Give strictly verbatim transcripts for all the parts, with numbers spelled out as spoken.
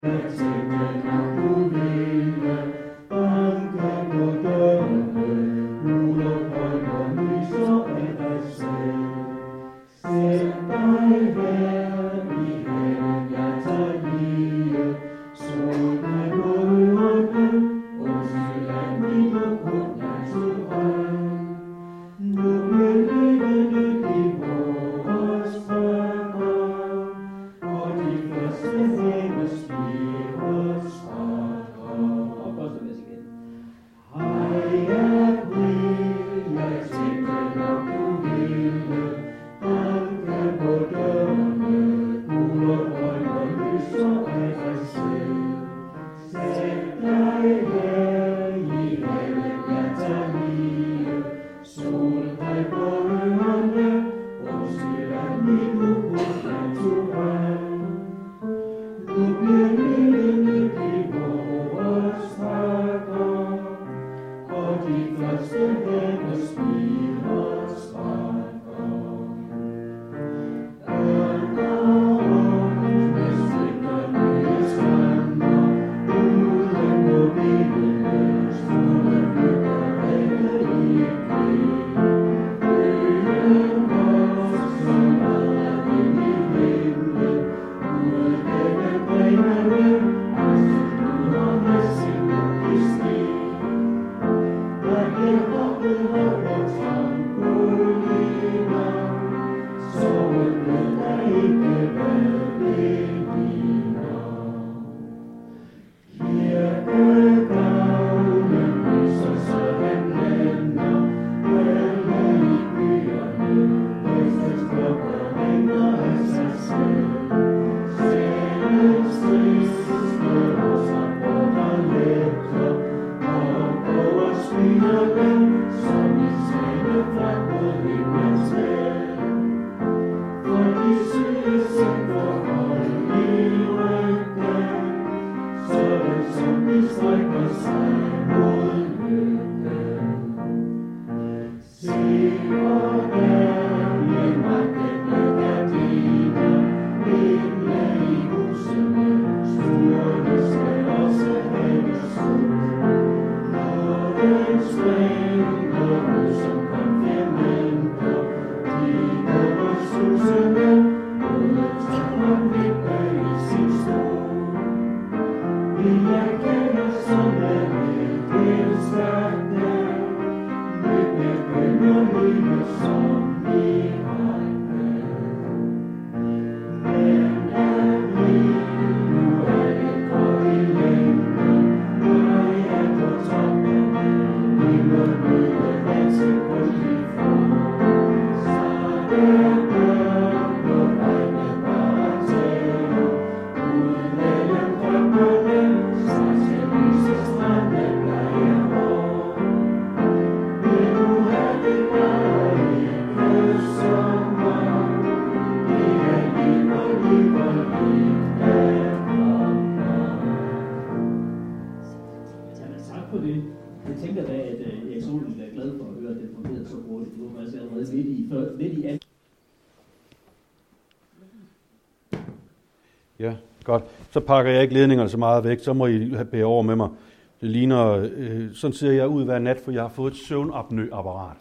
Ja, godt. Så pakker jeg ikke ledningerne så meget væk, så må I bære over med mig. Det ligner, øh, sådan ser jeg ud hver nat, for jeg har fået et søvnapnø-apparat.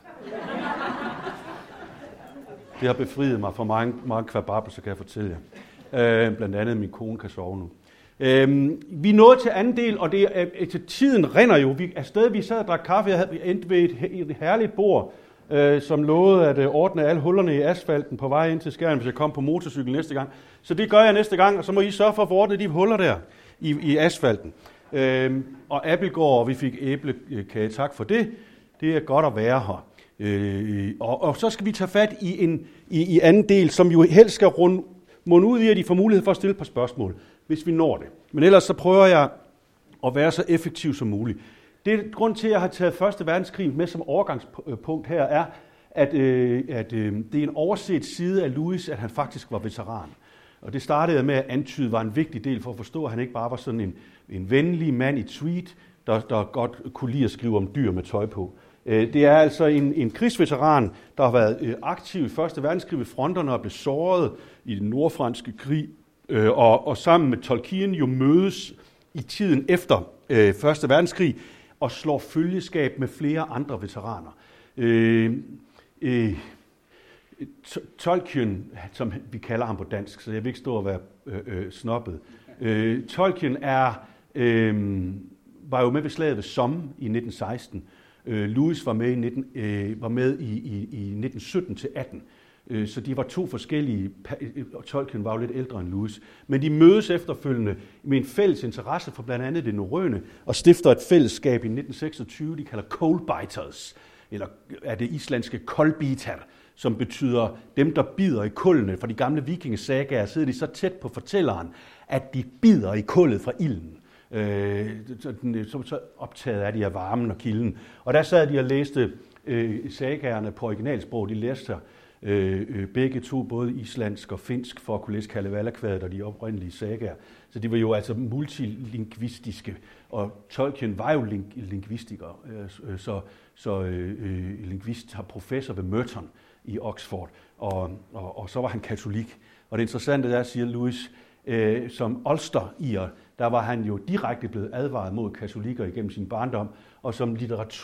Det har befriet mig fra mange, mange kvababer, så kan jeg fortælle jer. Øh, blandt andet min kone kan sove nu. Øh, vi er nået til anden del, og det er, øh, tiden rinder jo. Vi er stadig, vi sad og drak kaffe, jeg havde endt ved et, et herligt bord, øh, som lovede at øh, ordne alle hullerne i asfalten på vej ind til Skjern, hvis jeg kom på motorcykel næste gang. Så det gør jeg næste gang, og så må I sørge for at få ordnet de huller der i, i asfalten. Øh, og Appelgaard, og vi fik æblekage, tak for det. Det er godt at være her. Øh, og, og så skal vi tage fat i en i, i anden del, som jo helst skal runde munde ud i, at I får mulighed for at stille et par spørgsmål, hvis vi når det. Men ellers så prøver jeg at være så effektiv som muligt. Det er grund til, at jeg har taget første verdenskrig med som overgangspunkt her, er, at, øh, at øh, det er en overset side af Louis, at han faktisk var veteran. Og det startede med at antyde, var en vigtig del for at forstå, at han ikke bare var sådan en, en venlig mand i tweet, der, der godt kunne lide at skrive om dyr med tøj på. Det er altså en, en krigsveteran, der har været aktiv i første verdenskrig ved fronterne og blev såret i den nordfranske krig, øh, og, og sammen med Tolkien jo mødes i tiden efter øh, første verdenskrig og slår følgeskab med flere andre veteraner. Øh, øh, Tolkien, som vi kalder ham på dansk, så jeg vil ikke stå og være øh, øh, snobbet. Øh, Tolkien er, øh, var jo med ved slaget ved Somme i nitten seksten. Øh, Lewis var med i, nitten, øh, var med i, i, i nitten sytten til atten. Øh, så de var to forskellige. Tolkien var jo lidt ældre end Lewis. Men de mødes efterfølgende med en fælles interesse for blandt andet det norrøne og stifter et fællesskab i nitten seksogtyve, de kalder Coldbiters, eller er det islandske Kolbitar, som betyder dem, der bider i kullene. For de gamle vikingesagaer sidder de så tæt på fortælleren, at de bider i kullet fra ilden. Øh, så, så optaget er de af varmen og kilden. Og der sad de og læste øh, sagaerne på originalsprog. De læste øh, begge to, både islandsk og finsk, for at kunne læse Kalevala-kvadet og de oprindelige sagaer. Så de var jo altså multilingvistiske, og Tolkien var jo ling- lingvistiker, øh, så, så øh, lingvist har professor ved Merton i Oxford, og, og, og så var han katolik. Og det interessante der, siger Lewis, øh, som Ulster-ir, der var han jo direkte blevet advaret mod katolikker igennem sin barndom, og som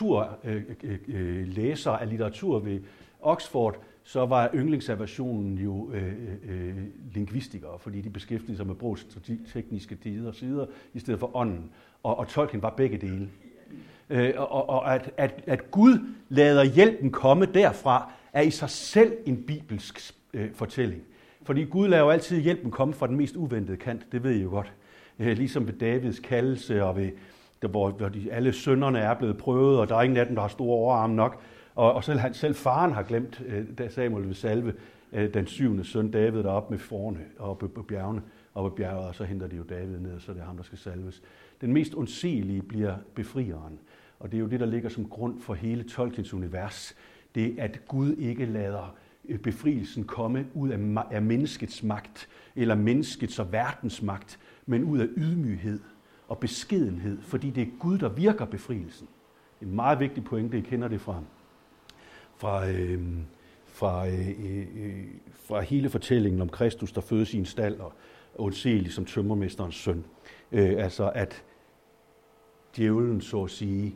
litteraturlæser øh, øh, af litteratur ved Oxford, så var yndlingsaversionen jo øh, øh, lingvistikere, fordi de beskæftigede sig med brugets tekniske sider i stedet for ånden, og, og Tolkien var begge dele. Øh, og og at, at, at Gud lader hjælpen komme derfra, er i sig selv en bibelsk øh, fortælling. Fordi Gud lader jo altid hjælpen komme fra den mest uventede kant, det ved I jo godt. Øh, ligesom ved Davids kaldelse, og ved, der, hvor, hvor de, alle sønnerne er blevet prøvet, og der er ingen af dem, der har store overarme nok. Og, og selv, selv faren har glemt, øh, da Samuel vil salve øh, den syvende søn David deroppe med forne og på bjergene, og på bjerget, og så henter de jo David ned, så det er ham, der skal salves. Den mest undselige bliver befrieren. Og det er jo det, der ligger som grund for hele Tolkiens univers. Det er, at Gud ikke lader befrielsen komme ud af, af menneskets magt, eller menneskets og verdens magt, men ud af ydmyghed og beskedenhed, fordi det er Gud, der virker befrielsen. En meget vigtig pointe, I kender det fra, fra, øh, fra, øh, øh, fra hele fortællingen om Kristus, der fødes i en stald og undselig som tømmermesterens søn. Øh, altså at djævlen, så at sige,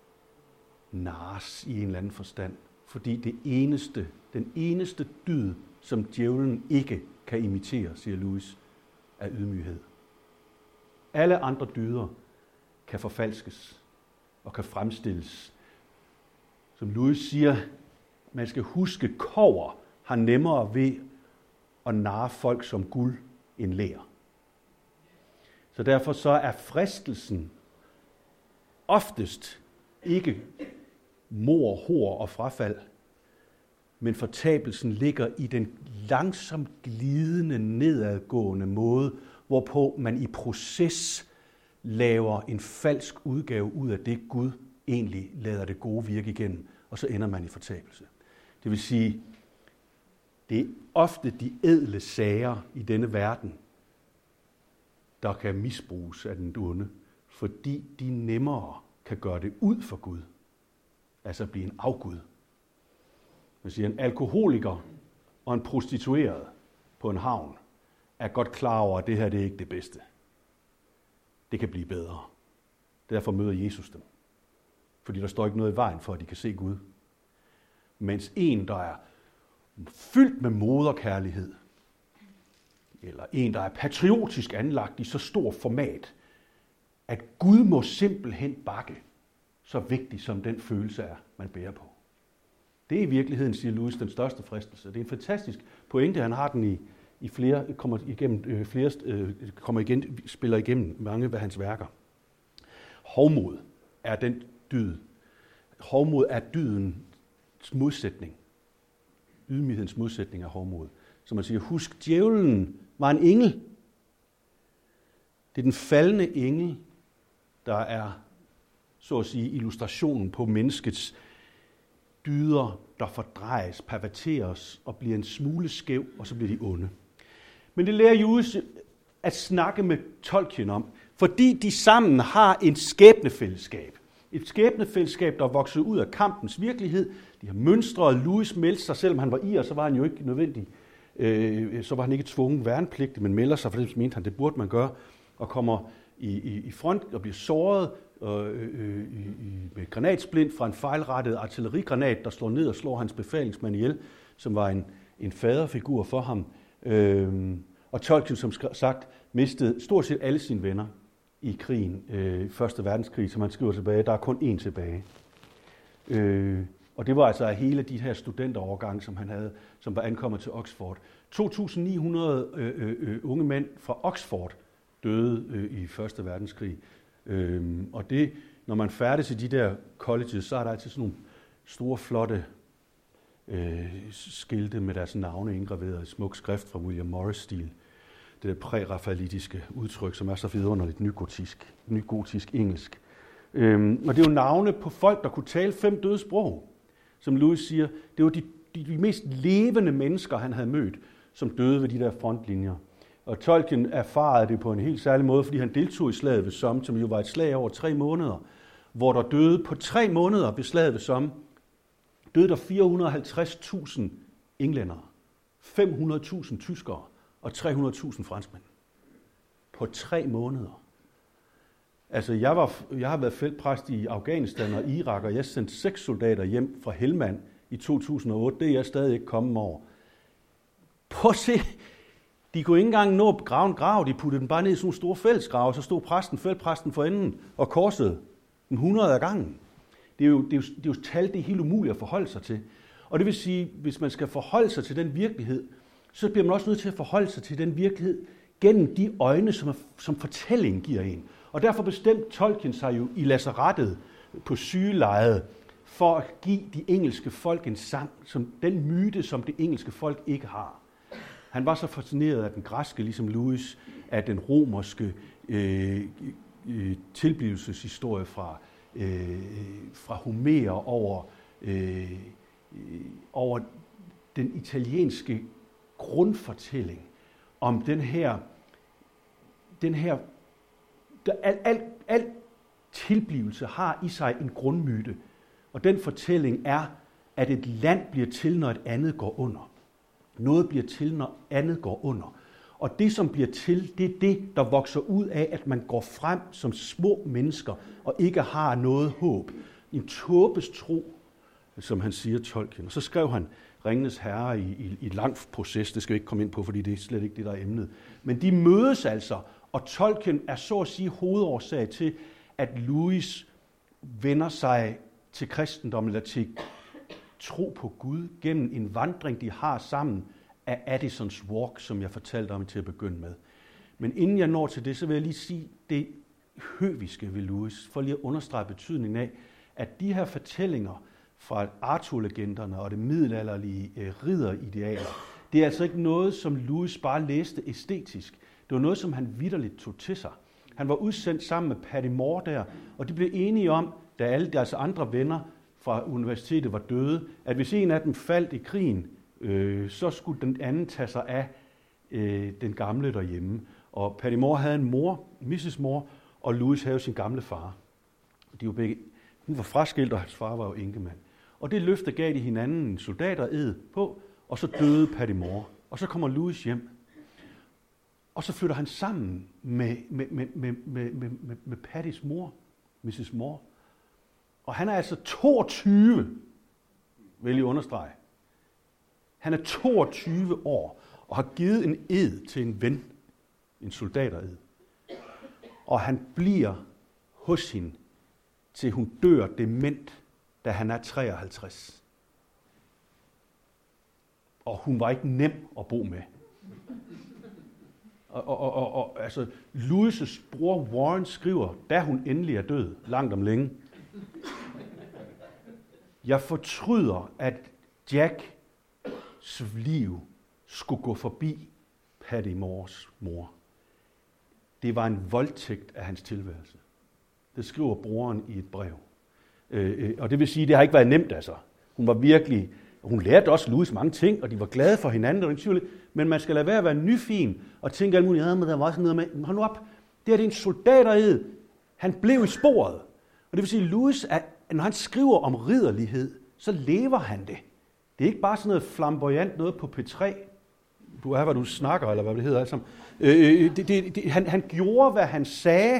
nars i en eller anden forstand. Fordi det eneste, den eneste dyd, som djævlen ikke kan imitere, siger Lewis, er ydmyghed. Alle andre dyder kan forfalskes og kan fremstilles. Som Lewis siger, man skal huske, kobber har nemmere ved at narre folk som guld end ler. Så derfor så er fristelsen oftest ikke mord, hor og frafald, men fortabelsen ligger i den langsomt glidende, nedadgående måde, hvorpå man i proces laver en falsk udgave ud af det, Gud egentlig lader det gode virke igennem, og så ender man i fortabelse. Det vil sige, det er ofte de ædle sager i denne verden, der kan misbruges af den onde, fordi de nemmere kan gøre det ud for Gud, altså blive en afgud. Man siger, en alkoholiker og en prostitueret på en havn er godt klar over, at det her det er ikke det bedste. Det kan blive bedre. Derfor møder Jesus dem. Fordi der står ikke noget i vejen for, at de kan se Gud. Mens en, der er fyldt med moderkærlighed, eller en, der er patriotisk anlagt i så stor format, at Gud må simpelthen bakke, så vigtig som den følelse er, man bærer på. Det er i virkeligheden, siger Lewis, den største fristelse. Det er en fantastisk pointe, han har den i, i flere, kommer igennem, øh, flere, øh, kommer igen, spiller igennem mange af hans værker. Hovmod er den dyd. Hovmod er dydens modsætning. Ydmyghedens modsætning er hovmod. Så man siger, husk, djævlen var en engel. Det er den faldne engel, der er, så at sige, illustrationen på menneskets dyder, der fordrejes, perverteres og bliver en smule skæv, og så bliver de onde. Men det lærer Lewis at snakke med Tolkien om, fordi de sammen har en skæbnefællesskab. Et skæbnefællesskab, der er vokset ud af kampens virkelighed. De har mønstret. Lewis meldte sig, selvom han var ir, så var han jo ikke nødvendig øh, så var han ikke tvungen værnepligtig, men melder sig, for det mente han, det burde man gøre, og kommer i, i, i front og bliver såret øh, øh, i, med granatsplint fra en fejlrettet artillerigranat, der slår ned og slår hans befalingsmand ihjel, som var en, en faderfigur for ham. Øh, og Tolkien, som sagt, mistede stort set alle sine venner i krigen, øh, Første Verdenskrig, som han skriver tilbage. Der er kun én tilbage. Øh, og det var altså af hele de her studenterovergange, som han havde, som var ankommet til Oxford. to tusind ni hundrede øh, øh, unge mænd fra Oxford døde øh, i Første Verdenskrig. Øh, og det, når man færdes i de der colleges, så er der altid sådan nogle store, flotte øh, skilte med deres navne indgraveret i smuk skrift fra William Morris-stil. Det der prærafaelitiske udtryk, som er så vidunderligt nygotisk, nygotisk engelsk. Øhm, og det er jo navne på folk, der kunne tale fem døde sprog. Som Lewis siger, det var de, de, de mest levende mennesker, han havde mødt, som døde ved de der frontlinjer. Og Tolkien erfarede det på en helt særlig måde, fordi han deltog i slaget ved Somme, som jo var et slag over tre måneder, hvor der døde på tre måneder ved slaget ved Somme, døde der fire hundrede og halvtreds tusind englændere, fem hundrede tusind tyskere og tre hundrede tusind franskmænd. På tre måneder. Altså, jeg, var, jeg har været feltpræst i Afghanistan og Irak, og jeg sendte seks soldater hjem fra Helmand i to tusind og otte. Det er jeg stadig ikke kommet over. Prøv at se. De kunne ikke engang nå at grave en grav. De puttede den bare ned i sådan nogle store fællesgrave, så stod præsten, feltpræsten for enden og korsede den hundrede af gangen. Det er, jo, det, er jo, det er jo tal, det er helt umuligt at forholde sig til. Og det vil sige, hvis man skal forholde sig til den virkelighed, så bliver man også nødt til at forholde sig til den virkelighed gennem de øjne, som, er, som fortællingen giver en. Og derfor bestemte Tolkien sig jo i lazarettet på sygelejet for at give de engelske folk en sang, som den myte, som det engelske folk ikke har. Han var så fascineret af den græske, ligesom Lewis, af den romerske øh, øh, tilblivelseshistorie fra, øh, fra Homer over, øh, over den italienske grundfortælling om den her, den her der, al, al, al tilblivelse har i sig en grundmyte, og den fortælling er, at et land bliver til, når et andet går under. Noget bliver til, når andet går under. Og det, som bliver til, det er det, der vokser ud af, at man går frem som små mennesker og ikke har noget håb. En tåbes tro, som han siger Tolkien. Og så skrev han Ringenes Herre i, i, i et langt proces. Det skal vi ikke komme ind på, fordi det er slet ikke det, der er emnet. Men de mødes altså, og Tolkien er så at sige hovedårsag til, at Lewis vender sig til kristendommen, eller til tro på Gud, gennem en vandring, de har sammen af Addisons Walk, som jeg fortalte om til at begynde med. Men inden jeg når til det, så vil jeg lige sige det høviske ved Lewis, for lige at understrege betydningen af, at de her fortællinger fra Arthur-legenderne og det middelalderlige øh, ridderidealer, det er altså ikke noget, som Lewis bare læste æstetisk. Det var noget, som han vitterligt tog til sig. Han var udsendt sammen med Paddy Moore der, og de blev enige om, da alle deres andre venner fra universitetet var døde, at hvis en af dem faldt i krigen, øh, så skulle den anden tage sig af øh, den gamle derhjemme. Og Paddy Moore havde en mor, missus Moore, og Lewis havde sin gamle far. De var begge, hun var fraskilt, og hans far var jo enkemand. Og det løfte gav de hinanden en soldatered på, og så døde Paddy Moore. Og så kommer Lewis hjem. Og så flytter han sammen med, med, med, med, med, med, med Paddys mor, missus Moore. Og han er altså toogtyve, vil jeg understrege. Han er toogtyve år og har givet en ed til en ven, en soldatered. Og han bliver hos hende, til hun dør dement, da han er treoghalvtreds. Og hun var ikke nem at bo med. Og, og, og, og altså, Lewis' bror Warren skriver, da hun endelig er død, langt om længe, jeg fortryder, at Jacks liv skulle gå forbi Paddy Moores mor. Det var en voldtægt af hans tilværelse. Det skriver broren i et brev. Øh, og det vil sige, det har ikke været nemt altså. Hun var virkelig, hun lærte også Lewis mange ting, og de var glade for hinanden, og den men man skal lade være at være nyfin og tænke alt muligt, ja, men der var også noget med, hold nu op, det er det en soldatered. Han blev i sporet. Og det vil sige, Lewis, er, når han skriver om ridderlighed, så lever han det. Det er ikke bare sådan noget flamboyant noget på P tre. du er, hvad du snakker, eller hvad det hedder. Altså, øh, det, det, det, han, han gjorde, hvad han sagde,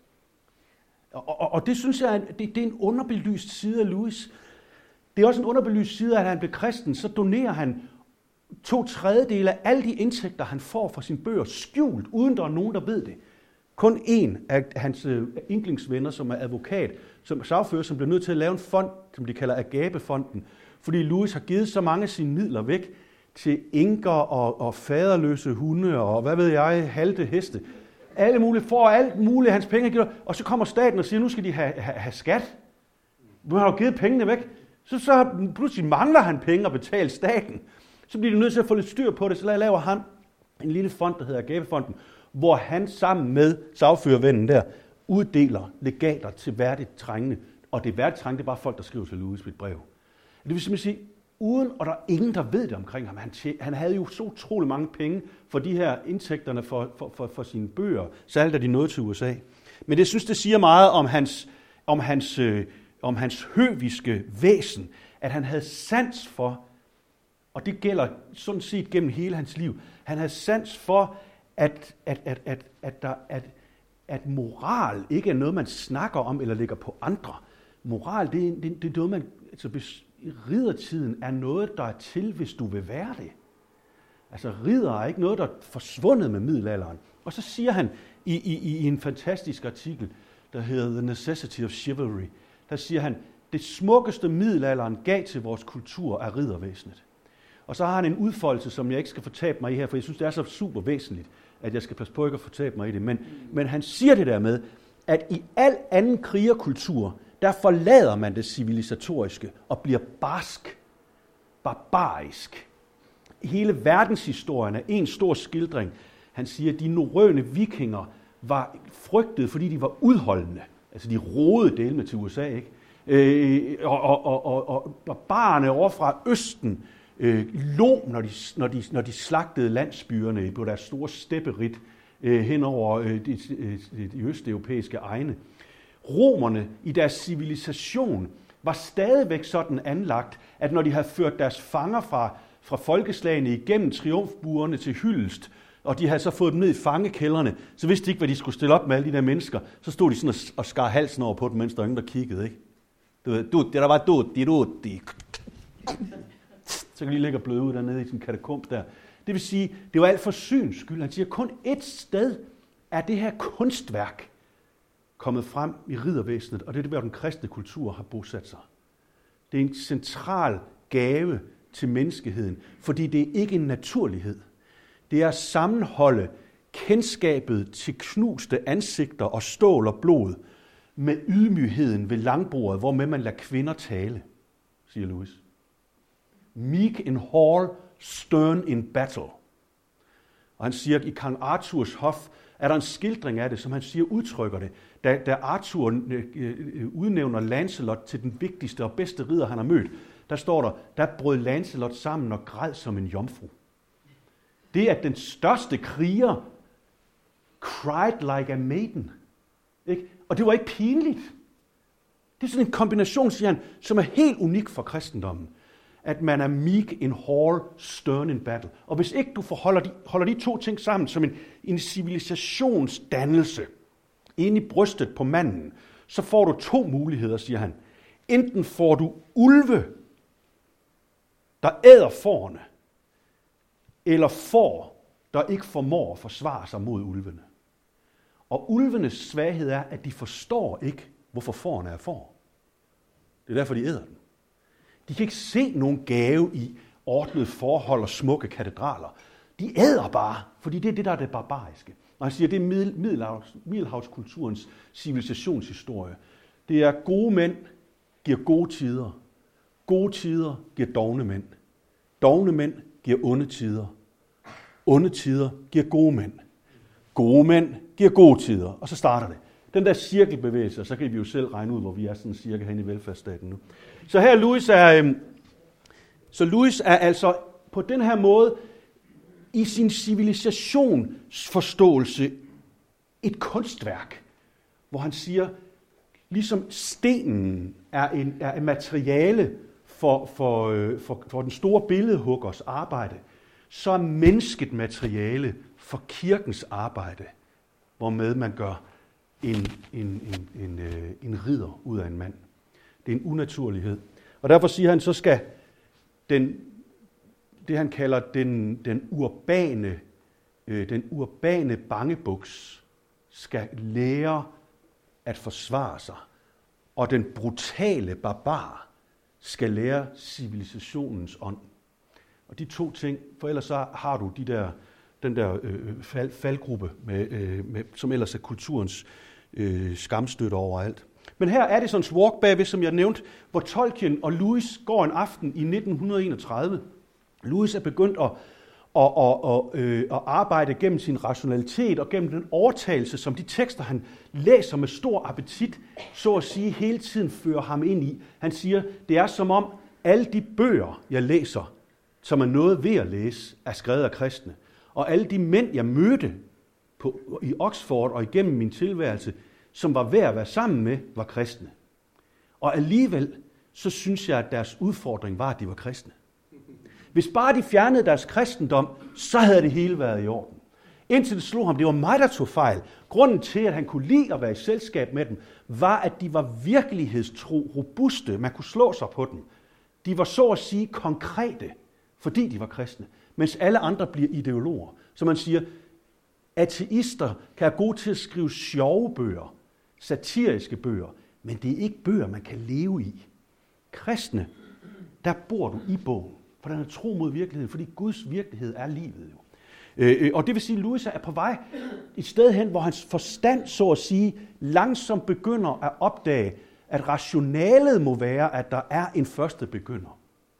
og, og, og det synes jeg, det, det er en underbelyst side af Lewis. Det er også en underbelyst side, at han blev kristen, så donerer han to tredjedele af alle de indtægter, han får fra sine bøger, skjult, uden der er nogen, der ved det. Kun en af hans øh, yndlingsvenner, som er advokat, som sagfører, som bliver nødt til at lave en fond, som de kalder Agape-fonden, fordi Lewis har givet så mange af sine midler væk til enker og, og faderløse hunde og hvad ved jeg, halte heste. Alle mulige får alt muligt hans penge, og så kommer staten og siger, nu skal de have, have, have skat. Nu har jo givet pengene væk. Så, så pludselig mangler han penge at betale staten. Så bliver de nødt til at få lidt styr på det, så laver han en lille fond, der hedder Agape-fonden, hvor han sammen med sagførervennen der uddeler legater til værdigt trængende. Og det værdigt trængende, det er bare folk, der skriver til Lewis et brev. Det vil simpelthen sige, uden, og der er ingen, der ved det omkring ham. Han, tje, han havde jo så utrolig mange penge for de her indtægterne for, for, for, for sine bøger, særligt da de nåede til U S A. Men det synes, det siger meget om hans, om hans, øh, om hans høviske væsen, at han havde sans for, og det gælder sådan set gennem hele hans liv, han havde sans for, at, at, at, at, at, der, at, at moral ikke er noget, man snakker om eller lægger på andre. Moral, det er, det, det er noget, man... Altså, hvis riddertiden er noget, der er til, hvis du vil være det. Altså, ridder er ikke noget, der er forsvundet med middelalderen. Og så siger han i, i, i en fantastisk artikel, der hedder The Necessity of Chivalry, der siger han, det smukkeste middelalderen gav til vores kultur er riddervæsenet. Og så har han en udfoldelse, som jeg ikke skal fortabe mig i her, for jeg synes, det er så super væsentligt, at jeg skal passe på ikke at fortabe mig i det. Men, men han siger det der med, at i al anden krigerkultur, der forlader man det civilisatoriske og bliver barsk, barbarisk. Hele verdenshistorien er en stor skildring. Han siger, at de norrøne vikinger var frygtet, fordi de var udholdende. Altså de rodede delene til U S A, ikke? Øh, og, og, og, og, og barbarerne over fra Østen øh, lå, når de, når, de, når de slagtede landsbyerne på deres store stepperit øh, hen over øh, de, de, de østeuropæiske egne. Romerne i deres civilisation var stadigvæk sådan anlagt, at når de havde ført deres fanger fra, fra folkeslagene igennem triumfburene til hyldest, og de havde så fået dem ned i fangekældrene, så vidste de ikke, hvad de skulle stille op med alle de der mennesker. Så stod de sådan og, og skar halsen over på dem, mens der var ingen, der kiggede, ikke? Du ved, du, det der var du, de, du, de. Så kan de ligge og bløde ud dernede i sin katakomb der. Det vil sige, det var alt for syns skyld. Han siger, kun ét sted er det her kunstværk kommet frem i riddervæsenet, og det er det, hvor den kristne kultur har bosat sig. Det er en central gave til menneskeheden, fordi det er ikke en naturlighed. Det er at sammenholde kendskabet til knuste ansigter og stål og blod med ydmygheden ved langbordet, hvor med man lader kvinder tale, siger Lewis. Meek in hall, stern in battle. Og han siger, at i Kong Arthurs hof er der en skildring af det, som han siger udtrykker det. Da, da Arthur øh, udnævner Lancelot til den vigtigste og bedste ridder, han har mødt, der står der, der brød Lancelot sammen og græd som en jomfru. Det er den største kriger, cried like a maiden. Ikke? Og det var ikke pinligt. Det er sådan en kombination, siger han, som er helt unik for kristendommen. At man er meek in hall, stern in battle. Og hvis ikke du forholder de, holder de to ting sammen som en, en civilisationsdannelse inde i brystet på manden, så får du to muligheder, siger han. Enten får du ulve, der æder fårene, eller får, der ikke formår at forsvare sig mod ulvene. Og ulvenes svaghed er, at de forstår ikke, hvorfor fårene er får. Det er derfor, de æder den. De kan ikke se nogen gave i ordnede forhold og smukke katedraler. De æder bare, fordi det er det, der er det barbariske. Og han siger, det er middel, middelhavs, middelhavskulturens civilisationshistorie. Det er gode mænd giver gode tider. Gode tider giver dovne mænd. Dovne mænd giver onde tider. Onde tider giver gode mænd. Gode mænd giver gode tider. Og så starter det. Den der cirkelbevægelse, så kan vi jo selv regne ud, hvor vi er sådan cirka hen i velfærdsstaten nu. Så her Lewis er, øh, så Lewis er altså på den her måde i sin civilisationsforståelse et kunstværk, hvor han siger, ligesom stenen er en, er en materiale for, for, for, for den store billedhuggers arbejde, så er mennesket materiale for kirkens arbejde, hvormed man gør en, en, en, en, en ridder ud af en mand. Det er en unaturlighed. Og derfor siger han, så skal den, det han kalder den, den urbane, øh, den urbane bangebuks, skal lære at forsvare sig. Og den brutale barbar skal lære civilisationens ånd. Og de to ting, for ellers så har du de der, den der øh, fald, faldgruppe, med, øh, med, som ellers er kulturens øh, skamstøtte overalt. Men her er Addisons Walk bagved, som jeg nævnte, hvor Tolkien og Lewis går en aften i nitten enogtredive. Lewis er begyndt at, at, at, at, øh, at arbejde gennem sin rationalitet og gennem den overtagelse, som de tekster, han læser med stor appetit, så at sige, hele tiden fører ham ind i. Han siger, det er som om alle de bøger, jeg læser, som er noget ved at læse, er skrevet af kristne. Og alle de mænd, jeg mødte på, i Oxford og igennem min tilværelse, som var værd at være sammen med, var kristne. Og alligevel, så synes jeg, at deres udfordring var, at de var kristne. Hvis bare de fjernede deres kristendom, så havde det hele været i orden. Indtil det slog ham, det var mig, der tog fejl. Grunden til, at han kunne lide at være i selskab med dem, var, at de var virkelighedstro, robuste. Man kunne slå sig på dem. De var så at sige konkrete, fordi de var kristne. Mens alle andre bliver ideologer. Så man siger, ateister kan være gode til at skrive sjove bøger, satiriske bøger, men det er ikke bøger, man kan leve i. Kristne, der bor du i bogen, for den er tro mod virkeligheden, fordi Guds virkelighed er livet jo. Øh, og det vil sige, at Lewis er på vej et sted hen, hvor hans forstand, så at sige, langsomt begynder at opdage, at rationalet må være, at der er en første begynder.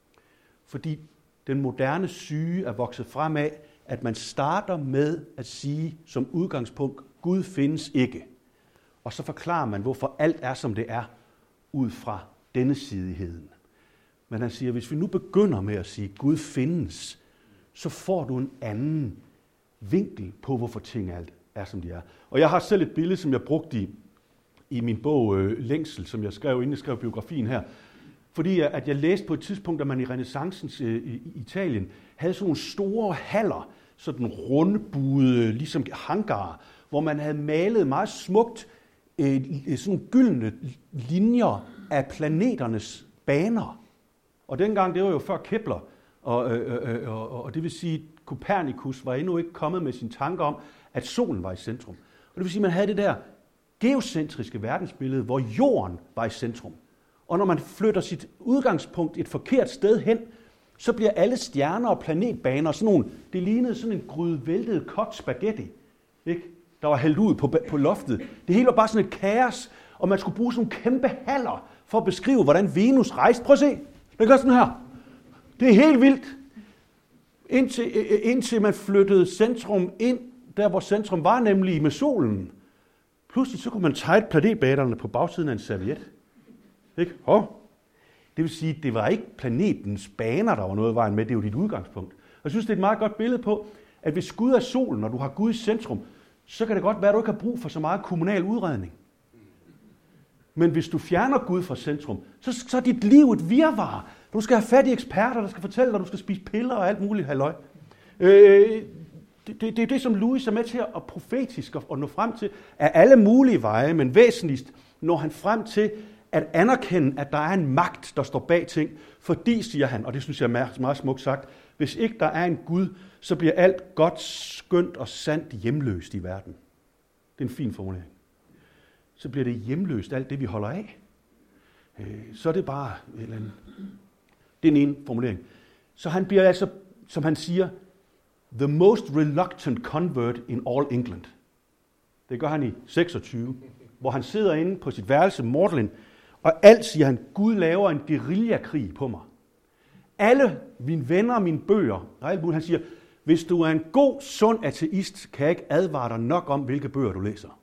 Fordi den moderne syge er vokset frem af, at man starter med at sige som udgangspunkt, Gud findes ikke. Og så forklarer man, hvorfor alt er, som det er, ud fra denne sidigheden. Men han siger, hvis vi nu begynder med at sige, Gud findes, så får du en anden vinkel på, hvorfor ting alt er, som de er. Og jeg har selv et billede, som jeg brugte i, i min bog øh, Længsel, som jeg skrev, inden jeg skrev biografien her. Fordi at jeg læste på et tidspunkt, da man i renæssancens øh, i Italien havde sådan nogle store haller, sådan rundbuede, ligesom hangarer, hvor man havde malet meget smukt øh, sådan nogle gyldne linjer af planeternes baner. Og dengang, det var jo før Kepler, og, øh, øh, og, og det vil sige, at Copernicus var endnu ikke kommet med sine tanker om, at solen var i centrum. Og det vil sige, at man havde det der geocentriske verdensbillede, hvor jorden var i centrum. Og når man flytter sit udgangspunkt et forkert sted hen, så bliver alle stjerner og planetbaner sådan nogle, det lignede sådan en gryde væltet kogt spaghetti, ikke? Der var hældt ud på, på loftet. Det hele var bare sådan et kaos, og man skulle bruge sådan nogle kæmpe haller for at beskrive, hvordan Venus rejste. Prøv at se, det gør sådan her. Det er helt vildt. Indtil, indtil man flyttede centrum ind, der hvor centrum var, nemlig med solen. Pludselig så kunne man tegne planetbanerne på bagsiden af en serviet. Ikke? Oh. Det vil sige, det var ikke planetens baner, der var noget i vejen med, det er jo dit udgangspunkt. Og jeg synes, det er et meget godt billede på, at hvis Gud er solen, og du har Gud i centrum, så kan det godt være, at du ikke har brug for så meget kommunal udredning. Men hvis du fjerner Gud fra centrum, så, så er dit liv et virvar. Du skal have fat i eksperter, der skal fortælle dig, du skal spise piller og alt muligt halløj. Øh, det, det, det er det, som Lewis er med til at profetisk at nå frem til, af alle mulige veje, men væsentligst når han frem til at anerkende, at der er en magt, der står bag ting, fordi, siger han, og det synes jeg er meget smukt sagt, hvis ikke der er en Gud, så bliver alt godt, skønt og sandt hjemløst i verden. Det er en fin formulering. Så bliver det hjemløst, alt det, vi holder af. Så er det bare eller en, det er en ene formulering. Så han bliver altså, som han siger, the most reluctant convert in all England. Det gør han i seksogtyve, hvor han sidder inde på sit værelse, Mortlin, og alt, siger han, Gud laver en guerillakrig på mig. Alle mine venner og mine bøger, og alt muligt, han siger, hvis du er en god, sund ateist, kan jeg ikke advare dig nok om, hvilke bøger du læser.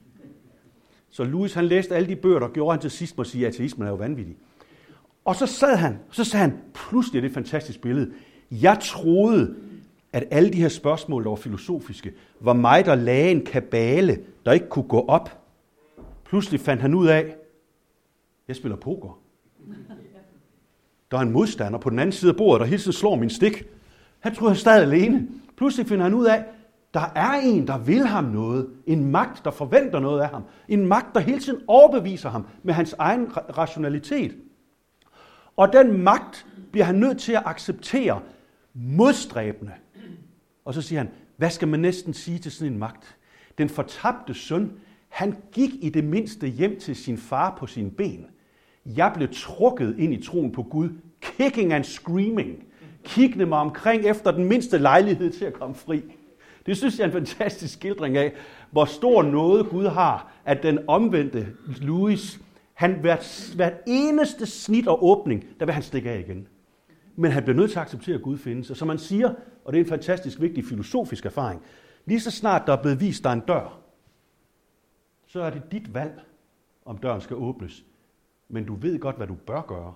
Så Lewis, han læste alle de bøger, der gjorde han til sidst, må sige, at ateismen er jo vanvittig. Og så sad han, så sagde han, pludselig er det et fantastisk billede. Jeg troede, at alle de her spørgsmål, der var filosofiske, var mig, der lagde en kabale, der ikke kunne gå op. Pludselig fandt han ud af, jeg spiller poker. Der er en modstander på den anden side af bordet, der hele tiden slår min stik. Han troede, han stod alene. Pludselig finder han ud af, der er en, der vil ham noget. En magt, der forventer noget af ham. En magt, der hele tiden overbeviser ham med hans egen rationalitet. Og den magt bliver han nødt til at acceptere modstræbende. Og så siger han, hvad skal man næsten sige til sådan en magt? Den fortabte søn, han gik i det mindste hjem til sin far på sine ben. Jeg blev trukket ind i troen på Gud, kicking and screaming, kiggede mig omkring efter den mindste lejlighed til at komme fri. Det synes jeg er en fantastisk skildring af, hvor stor noget Gud har, at den omvendte Louis, han hvert, hvert eneste snit og åbning, der vil han stikke af igen. Men han bliver nødt til at acceptere, at Gud findes. Og som man siger, og det er en fantastisk vigtig filosofisk erfaring, lige så snart der er blevet vist, der er en dør, så er det dit valg, om døren skal åbnes. Men du ved godt, hvad du bør gøre.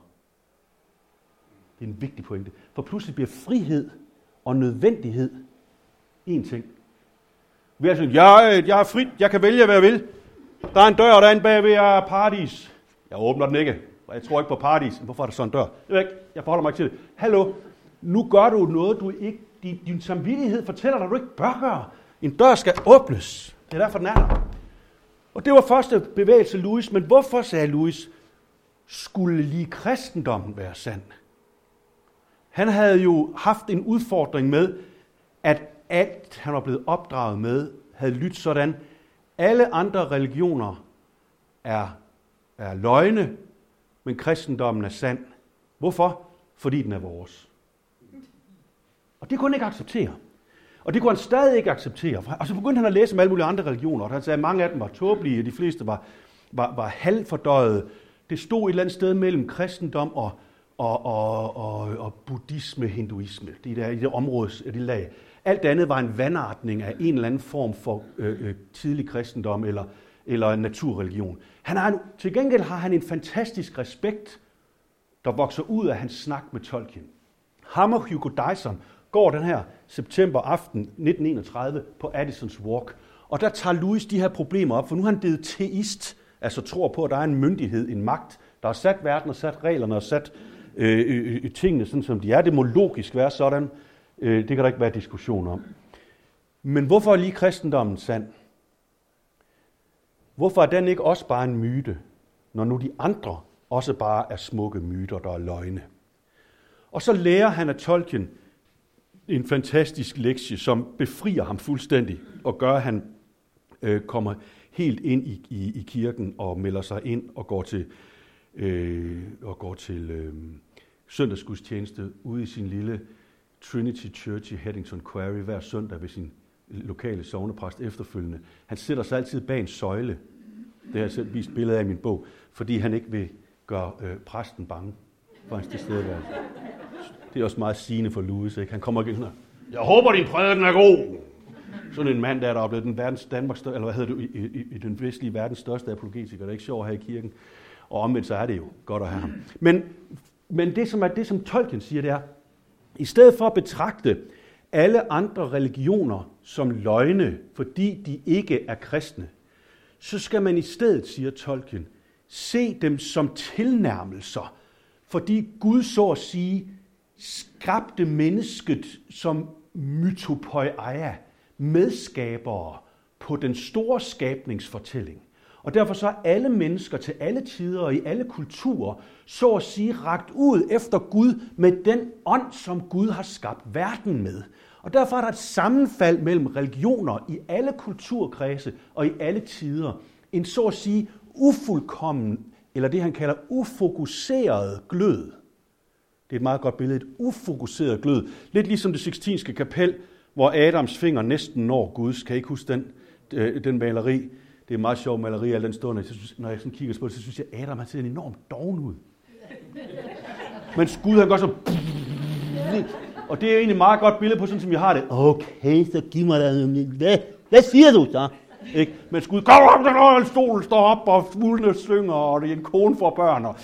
Det er en vigtig pointe. For pludselig bliver frihed og nødvendighed en ting. Vi er sådan, jeg, jeg er fri, jeg kan vælge, hvad jeg vil. Der er en dør, og der er en bagved, jeg er paradis. Jeg åbner den ikke, og jeg tror ikke på paradis. Hvorfor er der sådan en dør? Det er ikke. Jeg forholder mig ikke til det. Hallo, nu gør du noget, du ikke, din, din samvittighed fortæller dig, du ikke bør gøre. En dør skal åbnes. Det er derfor, den er der. Og det var første bevægelse, Louis. Men hvorfor, sagde Louis, skulle lige kristendommen være sand? Han havde jo haft en udfordring med, at alt, han var blevet opdraget med, havde lyttet sådan. Alle andre religioner er, er løgne, men kristendommen er sand. Hvorfor? Fordi den er vores. Og det kunne han ikke acceptere. Og det kunne han stadig ikke acceptere. Og så begyndte han at læse om alle mulige andre religioner, og han sagde, at mange af dem var tåbelige, og de fleste var, var, var halvfordøjede. Det stod et eller andet sted mellem kristendom og, og, og, og, og buddhisme, hinduisme, de der, i det område, de lag. Alt andet var en vandartning af en eller anden form for øh, tidlig kristendom eller, eller naturreligion. Han har, til gengæld har han en fantastisk respekt, der vokser ud af hans snak med Tolkien. Ham og Hugo Dyson går den her september aften nitten enogtredive på Addisons Walk, og der tager Louis de her problemer op, for nu er han blevet teist, altså tror på, at der er en myndighed, en magt, der har sat verden og sat reglerne og sat øh, øh, tingene sådan, som de er. Det må logisk være sådan. Det kan der ikke være diskussion om. Men hvorfor er lige kristendommen sand? Hvorfor er den ikke også bare en myte, når nu de andre også bare er smukke myter, der er løgne? Og så lærer han af Tolkien en fantastisk lektie, som befrier ham fuldstændig, og gør, at han øh, kommer helt ind i, i, i kirken og melder sig ind og går til, øh, og går til øh, søndagsgudstjeneste ude i sin lille Trinity Church i Headington Quarry hver søndag ved sin lokale sognepræst efterfølgende. Han sætter sig altid bag en søjle. Det har jeg selv vist billeder af i min bog, fordi han ikke vil gøre øh, præsten bange for hans tilstedeværelse. Det er også meget sigende for Louis, ikke? Han kommer ikke sådan her. Jeg håber, din prædiken er god. Sådan en mand, der er blevet den verdens Danmarks, eller hvad hedder det, i, i, i den vestlige verdens største apologetiker. Det er ikke sjovt her i kirken. Og omvendt så er det jo godt at have ham. Men, men det, som er det, som Tolkien siger, det er, i stedet for at betragte alle andre religioner som løgne, fordi de ikke er kristne, så skal man i stedet, siger Tolkien, se dem som tilnærmelser, fordi Gud så at sige skabte mennesket som mytopoeia, medskabere på den store skabningsfortælling. Og derfor så er alle mennesker til alle tider og i alle kulturer, så at sige, rakt ud efter Gud med den ånd, som Gud har skabt verden med. Og derfor er der et sammenfald mellem religioner i alle kulturkredse og i alle tider. En så at sige ufuldkommen, eller det han kalder ufokuseret glød. Det er et meget godt billede, et ufokuseret glød. Lidt ligesom det Sixtinske kapel, hvor Adams finger næsten når Guds. Kan I ikke huske den, den maleri? Det er meget sjovt maleri al den stund, når jeg sådan kigger på det, så synes jeg, at Adam han ser enormt doven ud. Men Gud han går så... Og det er egentlig et meget godt billede på, sådan som jeg har det. Okay, så giv mig det. Hvad, hvad siger du så? Ikke? Men Gud kommer op, der en stol står op, og fuglene synger, og det er en kone for børn. Og...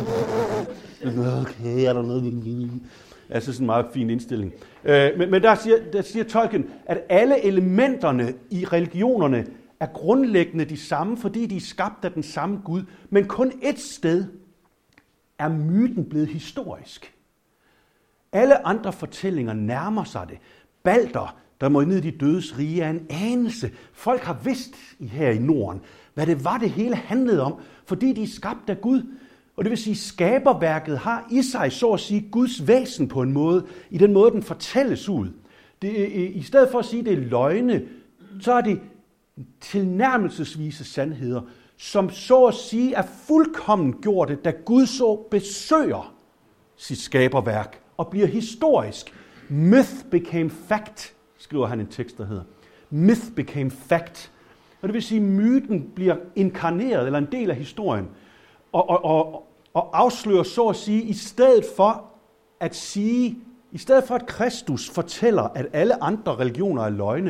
Okay, er der noget... Altså sådan en meget fin indstilling. Men, men der, siger, der siger Tolkien, at alle elementerne i religionerne er grundlæggende de samme, fordi de er skabt af den samme Gud. Men kun et sted er myten blevet historisk. Alle andre fortællinger nærmer sig det. Balder, der må ned i de dødes rige, er en anelse. Folk har vidst her i Norden, hvad det var, det hele handlede om, fordi de er skabt af Gud. Og det vil sige, at skaberværket har i sig, så at sige, Guds væsen på en måde, i den måde, den fortælles ud. Det, i stedet for at sige, at det er løgne, så er det tilnærmelsesvise sandheder, som så at sige er fuldkommen gjorte, da Gud så besøger sit skaberværk og bliver historisk. Myth became fact, skriver han en tekst, der hedder. Myth became fact. Og det vil sige, at myten bliver inkarneret, eller en del af historien, og, og, og, og afslører så at sige, i stedet for at sige, i stedet for at Kristus fortæller, at alle andre religioner er løgne,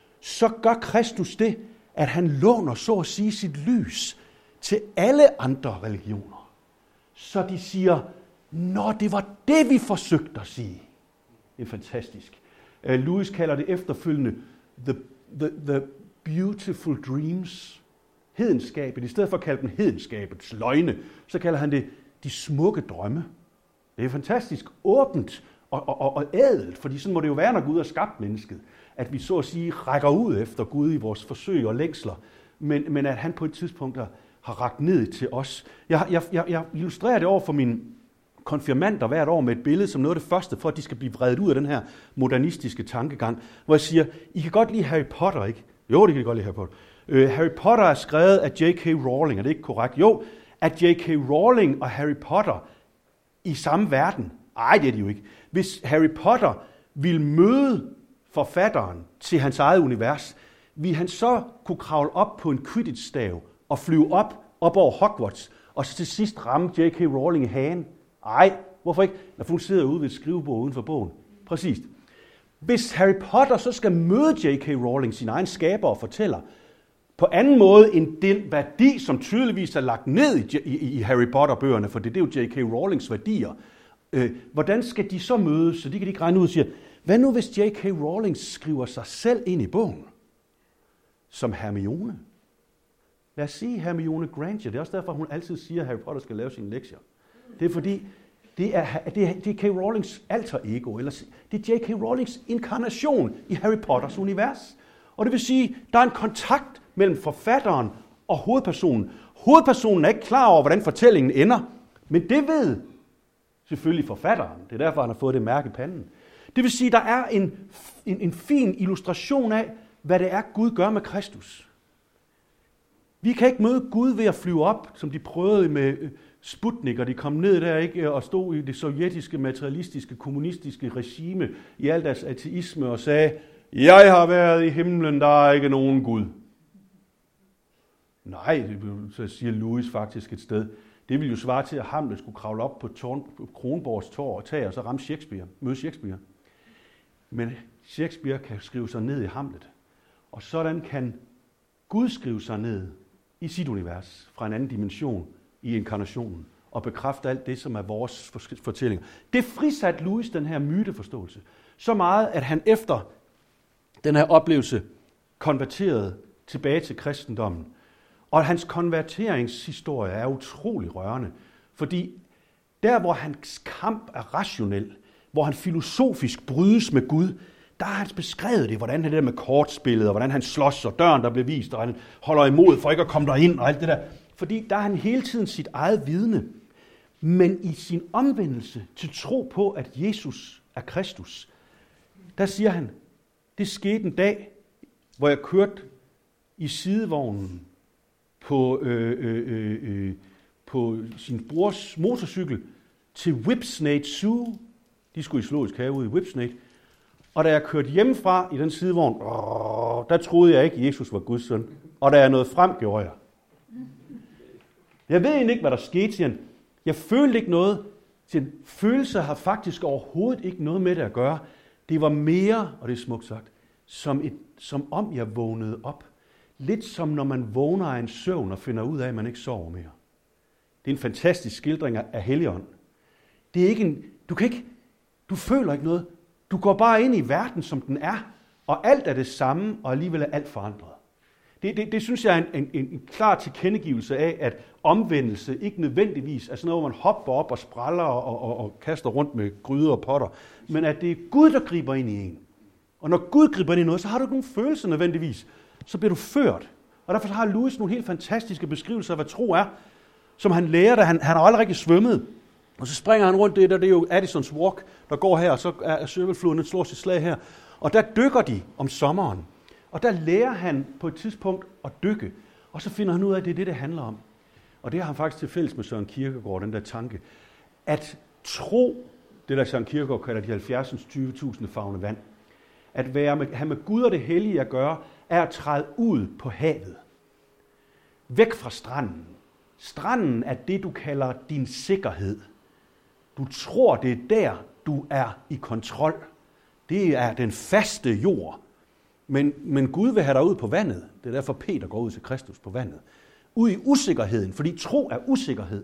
så gør Kristus det, at han låner så at sige sit lys til alle andre religioner. Så de siger, nå, det var det, vi forsøgte at sige. Det er fantastisk. Uh, Lewis kalder det efterfølgende the, the, the beautiful dreams. Hedenskabet. I stedet for at kalde dem hedenskabets løgne, så kalder han det de smukke drømme. Det er fantastisk åbent og, og, og ædelt, fordi sådan må det jo være, når Gud har skabt mennesket. At vi så at sige rækker ud efter Gud i vores forsøg og længsler, men, men at han på et tidspunkt har, har rakt ned til os. Jeg, jeg, jeg, jeg illustrerer det over for mine konfirmander hvert år med et billede som noget af det første, for at de skal blive vredet ud af den her modernistiske tankegang, hvor jeg siger, I kan godt lide Harry Potter, ikke? Jo, det kan I godt lide Harry Potter. Uh, Harry Potter er skrevet af J K Rowling, er det ikke korrekt? Jo, at J K Rowling og Harry Potter i samme verden? Ej, det er de jo ikke. Hvis Harry Potter ville møde forfatteren til hans eget univers, ville han så kunne kravle op på en Quidditch-stav og flyve op, op over Hogwarts, og så til sidst ramme J K Rowling i hagen? Ej, hvorfor ikke? Når hun sidder ude ved et skrivebord uden for bogen. Præcis. Hvis Harry Potter så skal møde J K Rowling, sin egen skaber og fortæller, på anden måde end den værdi, som tydeligvis er lagt ned i, i, i Harry Potter-bøgerne, for det, det er jo J K Rowlings værdier, øh, hvordan skal de så mødes? Så de kan de ikke regne ud og sige, hvad nu hvis J K Rowling skriver sig selv ind i bogen som Hermione? Lad os sige Hermione Granger. Det er også derfor, hun altid siger, at Harry Potter skal lave sine lektier. Det er fordi, det er, det er J K Rowlings alter ego, eller det er J K Rowlings inkarnation i Harry Potters univers. Og det vil sige, der er en kontakt mellem forfatteren og hovedpersonen. Hovedpersonen er ikke klar over, hvordan fortællingen ender, men det ved selvfølgelig forfatteren. Det er derfor, han har fået det mærke i panden. Det vil sige, der er en, en, en fin illustration af, hvad det er, Gud gør med Kristus. Vi kan ikke møde Gud ved at flyve op, som de prøvede med Sputnik, og de kom ned der ikke og stod i det sovjetiske, materialistiske, kommunistiske regime i al deres ateisme og sagde, jeg har været i himlen, der er ikke nogen Gud. Nej, så siger Lewis faktisk et sted. Det ville jo svare til, at Hamlet skulle kravle op på, tårn, på Kronborgs tår og tage og så ramme Shakespeare, møde Shakespeare. Men Shakespeare kan skrive sig ned i Hamlet. Og sådan kan Gud skrive sig ned i sit univers fra en anden dimension i inkarnationen og bekræfte alt det, som er vores fortællinger. Det frisatte Lewis den her myteforståelse så meget, at han efter den her oplevelse konverterede tilbage til kristendommen. Og hans konverteringshistorie er utrolig rørende, fordi der, hvor hans kamp er rationel, hvor han filosofisk brydes med Gud, der har han beskrevet det, hvordan han det der med kortspillet, og hvordan han slås, og døren, der bliver vist, og han holder imod for ikke at komme derind, og alt det der. Fordi der er han hele tiden sit eget vidne. Men i sin omvendelse til tro på, at Jesus er Kristus, der siger han, det skete en dag, hvor jeg kørte i sidevognen på, øh, øh, øh, på sin brors motorcykel til Whipsnade Zoo. De skulle i zoologisk have ude i Whipsnade. Og da jeg kørte hjemmefra i den sidevogn, åh, der troede jeg ikke, at Jesus var Guds søn. Og da jeg nåede frem, gjorde jeg. Jeg ved egentlig ikke, hvad der skete, siger han. Jeg følte ikke noget. Sin følelser har faktisk overhovedet ikke noget med det at gøre. Det var mere, og det er smukt sagt, som, et, som om jeg vågnede op. Lidt som når man vågner af en søvn og finder ud af, at man ikke sover mere. Det er en fantastisk skildring af Helligånd. Det er ikke en, du kan ikke, du føler ikke noget. Du går bare ind i verden, som den er, og alt er det samme, og alligevel er alt forandret. Det det, det, det synes jeg er en, en, en klar tilkendegivelse af, at omvendelse ikke nødvendigvis er sådan noget, hvor man hopper op og spræller og, og, og kaster rundt med gryder og potter, men at det er Gud, der griber ind i en. Og når Gud griber ind i noget, så har du ikke nogen følelse nødvendigvis. Så bliver du ført. Og derfor har Lewis nogle helt fantastiske beskrivelser af, hvad tro er, som han lærer, da han, han har aldrig rigtig svømmet. Og så springer han rundt det der, det er jo Addisons Walk, der går her, og så er Sørvelfloden, slår sit slag her. Og der dykker de om sommeren. Og der lærer han på et tidspunkt at dykke. Og så finder han ud af, at det er det, det handler om. Og det har han faktisk til fælles med Søren Kierkegaard, den der tanke. At tro, det der Søren Kierkegaard kalder de halvfjerds til tyve tusind favne vand. At være med, have med Gud og det hellige at gøre, er at træde ud på havet. Væk fra stranden. Stranden er det, du kalder din sikkerhed. Du tror, det er der, du er i kontrol. Det er den faste jord. Men, men Gud vil have dig ud på vandet. Det er derfor Peter går ud til Kristus på vandet. Ud i usikkerheden, fordi tro er usikkerhed.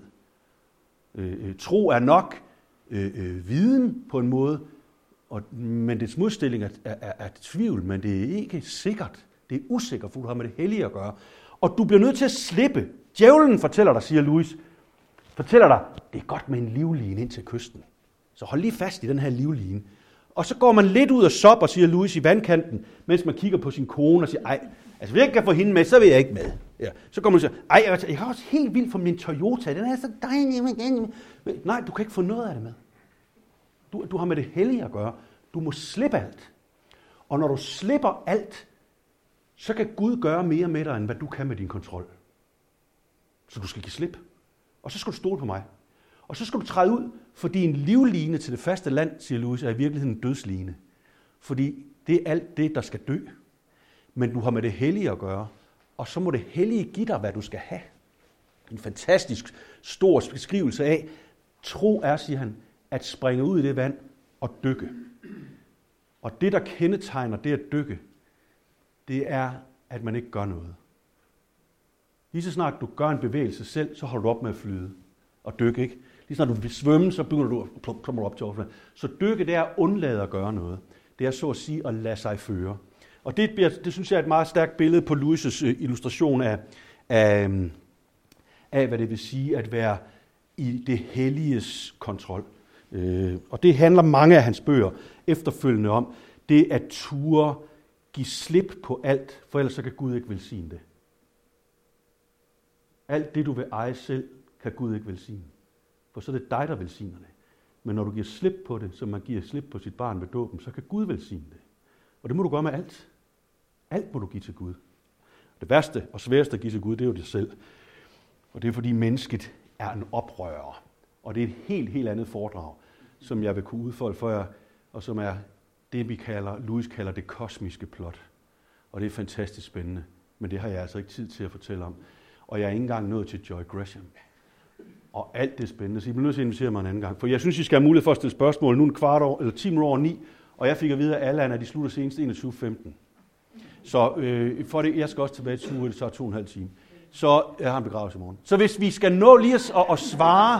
Øh, tro er nok øh, øh, viden på en måde, og, men dets modstilling er, er, er tvivl, men det er ikke sikkert. Det er usikkert, for du har med det hellige at gøre. Og du bliver nødt til at slippe. Djævlen fortæller dig, siger Lewis, fortæller dig, det er godt med en livline ind til kysten. Så hold lige fast i den her livline. Og så går man lidt ud og sopper, siger Lewis, i vandkanten, mens man kigger på sin kone og siger, ej, altså hvis jeg ikke kan få hende med, så vil jeg ikke med. Ja. Så går man og siger, ej, jeg, jeg har også helt vildt for min Toyota, den er så dejlig. Men nej, du kan ikke få noget af det med. Du, du har med det hellige at gøre. Du må slippe alt. Og når du slipper alt, så kan Gud gøre mere med dig, end hvad du kan med din kontrol. Så du skal give slip. Og så skal du stole på mig. Og så skal du træde ud, fordi en livline til det faste land, siger Lewis, er i virkeligheden en dødsline. Fordi det er alt det, der skal dø. Men du har med det hellige at gøre, og så må det hellige give dig, hvad du skal have. En fantastisk stor beskrivelse af, tro er, siger han, at springe ud i det vand og dykke. Og det, der kendetegner det at dykke, det er, at man ikke gør noget. Lige så snart du gør en bevægelse selv, så holder du op med at flyde og dykke, ikke? Lige snart du vil svømme, så begynder du at komme op til overfladen. Så dykke, det er at undlade at gøre noget. Det er så at sige at lade sig føre. Og det, det synes jeg er et meget stærkt billede på Lewis' illustration af, af, af, hvad det vil sige at være i det helliges kontrol. Og det handler mange af hans bøger efterfølgende om, det at ture give slip på alt, for ellers så kan Gud ikke velsigne det. Alt det, du vil eje selv, kan Gud ikke velsigne. For så er det dig, der velsigner det. Men når du giver slip på det, som man giver slip på sit barn ved dåben, så kan Gud velsigne det. Og det må du gøre med alt. Alt må du give til Gud. Det værste og sværeste at give til Gud, det er jo det selv. Og det er fordi mennesket er en oprører. Og det er et helt, helt andet foredrag, som jeg vil kunne udfolde for jer, og som er det, vi kalder, Lewis kalder det kosmiske plot. Og det er fantastisk spændende, men det har jeg altså ikke tid til at fortælle om. Og jeg er ikke engang nået til Joy Gresham. Og alt det spændende, så I bliver nødt til at invitere mig en anden gang. For jeg synes, I skal have mulighed for at stille spørgsmål. Nu en kvart år, eller ti minutter over ni, og jeg fik at vide, at alle andre, de slutter senest enogtyve femten. Så øh, for det, jeg skal også tilbage til uge, det tager to og en halv time. Så jeg har en begravelse i morgen. Så hvis vi skal nå lige at, at, at svare,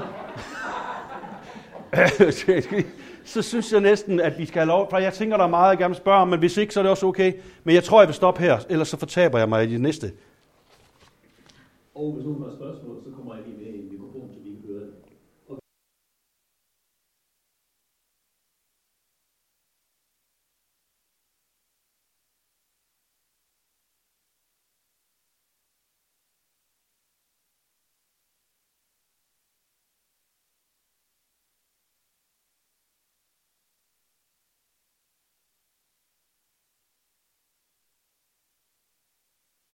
så synes jeg næsten, at vi skal have lov. For jeg tænker, der er meget, jeg gerne vil spørge om, men hvis ikke, så er det også okay. Men jeg tror, jeg vil stoppe her, ellers så fortaber jeg mig i det næste. Og hvis nogen har spørgsmål, så kommer jeg lige med i en mikrofon, så vi kan høre det.